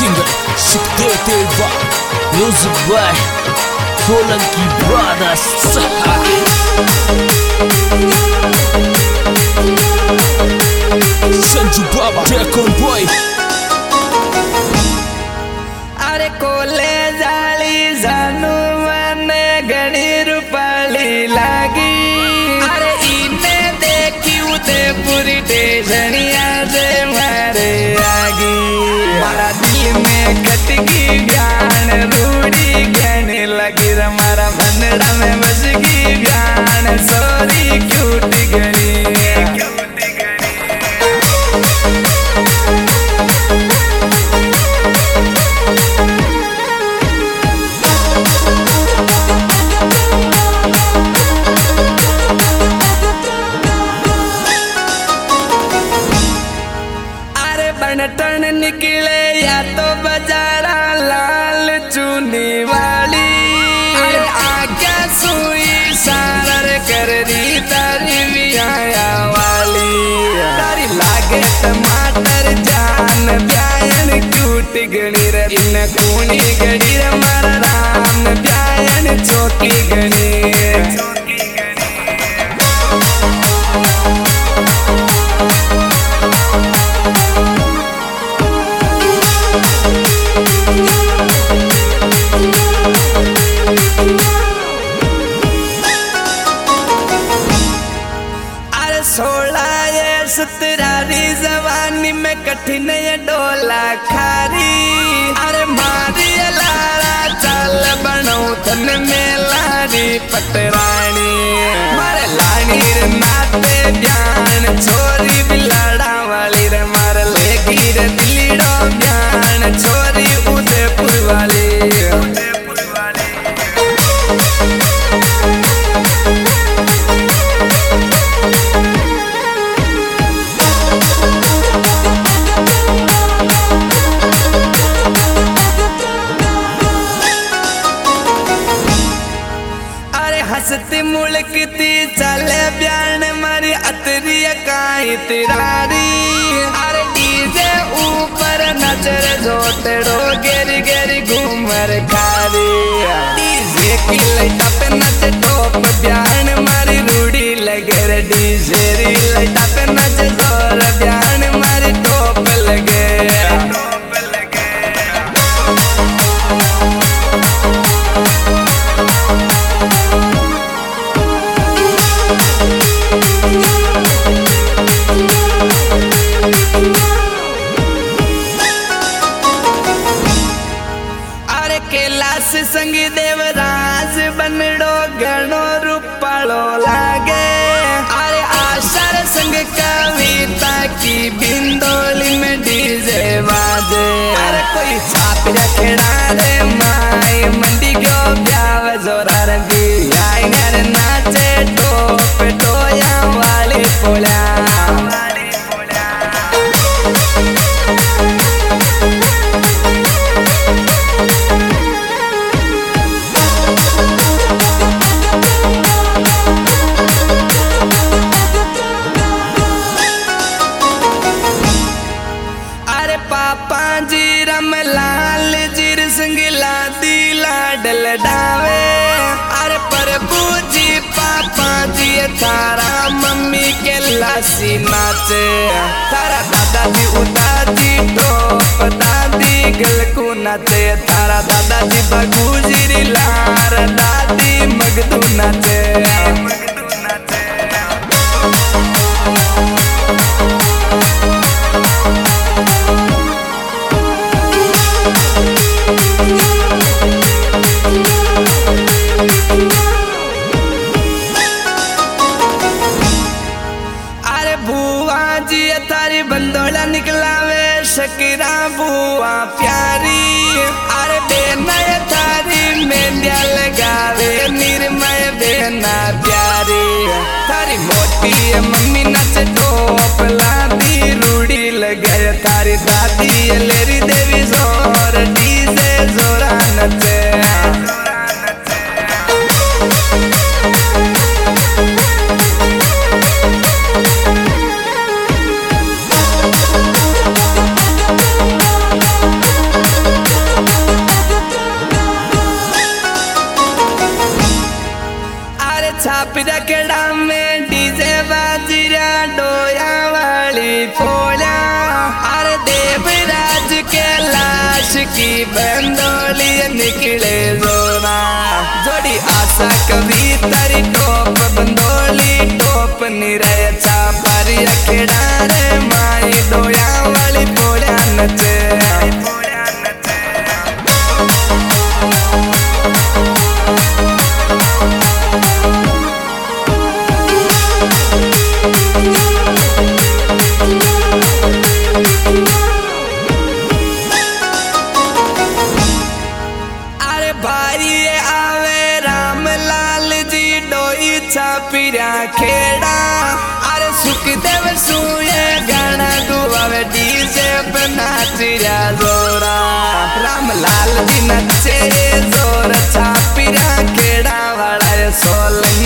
singer Shukdev Deva, music by Solanki Brothers. Sanju Baba, Dragon Boy. अरे कोले जाली जानू मने घड़ी रूपाली लागी। अरे इने देखी उते पूरी टेजनिया जे मारे आगी। मारा दिल में कटकी ज्ञान रूड़ी कहने लगी रे मारा भंडरा में बस की ज्ञान सोरी क्यूट घड़ी। टन निकले या तो बजारा लाल चुनी वाली। अरे आगे सुई सारर कर दी तारी बियाया वाली। तारी लागे टमाटर जान ब्यायन क्यूट गणी रे इन कूनी गणी रे मारा राम ब्यायन चौकी गणी। सतरारी जवानी में कठिन ये डोला खारी। अरे मारी लारा चाल बनो तन में लारी पटरानी। मारे लानी रे नाते ज्ञान छोरी बिलाड़ा वाली रे मार लेगी रे दिलीड़ो ज्ञान छोरी उदयपुर वाली। हंसती मुड़कती चले ब्यान मारी अतरी काई तिरारी। अरे डीजे ऊपर नजर जोतड़ो गेरी गेरी घूमर खारी। डीजे की लाइटा पे नच टॉप ब्यान मारी रूड़ी लगे रे। डीजे री लाइटा पे नच जोर ब्यान मारी टॉप लगे। कैलाश संग देवराज बनडो गणो रूपालो लागे। अरे आशर संग कविता की बिंदोली में डीजे बाजे। अरे कोई छाप रखना रे माई मंडी क्यों ब्याव जोरा रंगी। आई नर नाचे टोप टोया वाली पोला। पापा जी रमलाल जीर संगिला दिला डल डावे। अरे प्रभु जी पापा जी थारा मम्मी के लासी नाचे। थारा दादाजी उदाजी टोप दादी गल को नाचे। थारा दादाजी बगू जी लार दादी मगदू नाचे। तारी बंदोला निकलावे शकीरा बुआ प्यारी। अरे बेना थारी मेंढ्या लगावे निर्मय बेना प्यारी। थारी मोटी मम्मी नच टोप लादी रूड़ी लगे। थारी दादी लेरी देवी जोर डीजे जोरा नचे। आशिकी बंदोली निकले जोरा जोड़ी आशा कभी तारी टोप बंदोली टोप निरय चापर अखेड़ा रे माई डोया वाली पोड़ा नचे छापिरा खेड़ा अरे सुखदेव सुए गाना गुआवे डीजे पे नाचिया जोरा रामलाल जी नचे जोर छापिरा खेड़ा वाला सोल